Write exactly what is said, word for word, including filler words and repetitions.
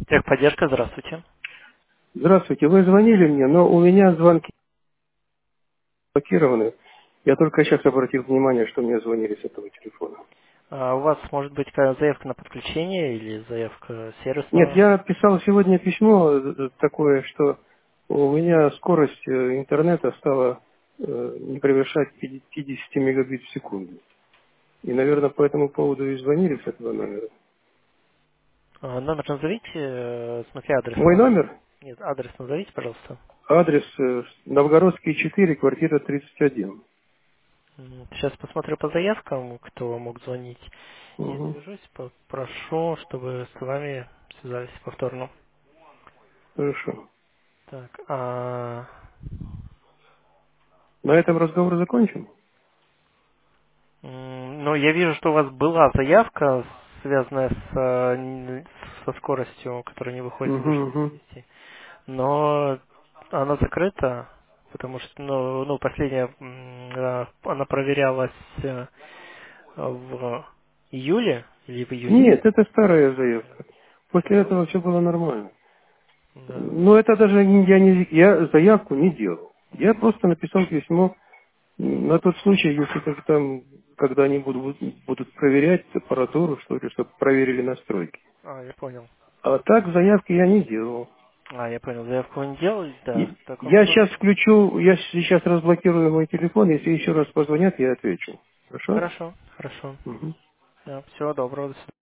Техподдержка, здравствуйте. Здравствуйте, вы звонили мне, но у меня звонки блокированы. Я только сейчас обратил внимание, что мне звонили с этого телефона. А у вас может быть какая заявка на подключение или заявка Нет, сервисного? я писал сегодня письмо э, такое, что у меня скорость э, интернета стала э, не превышать пятьдесят мегабит в секунду. И, наверное, по этому поводу и звонили с этого номера. А, номер назовите, э, в смысле адрес. Мой номер, Нет, адрес назовите, пожалуйста. адрес э, Новгородский четыре, квартира тридцать один. М, Сейчас посмотрю по заявкам, кто мог звонить. И Угу, свяжусь, попрошу, чтобы с вами связались повторно. хорошо. Так, а, На этом разговор закончим? м, ну, я вижу, что у вас была заявка, связанная с, э, н- со скоростью, которая не выходит Угу, выше угу. пятидесяти. Но она закрыта, потому что, ну, ну последняя, м, э, она проверялась э, в июле или в июне. Нет, это старая заявка. После этого все было нормально. Да. Но это даже не- я, не, я заявку не делал. Я просто написал письмо м, на тот случай, если как там, когда они будут, будут проверять аппаратуру, что ли, чтобы проверили настройки. А, я понял. А так заявки я не делал. А, я понял. Заявку вы не делали? Да. И В таком я сейчас случае. включу, я сейчас разблокирую мой телефон, если еще раз позвонят, я отвечу. Хорошо? Хорошо, хорошо. Мгм. Всего доброго. До свидания.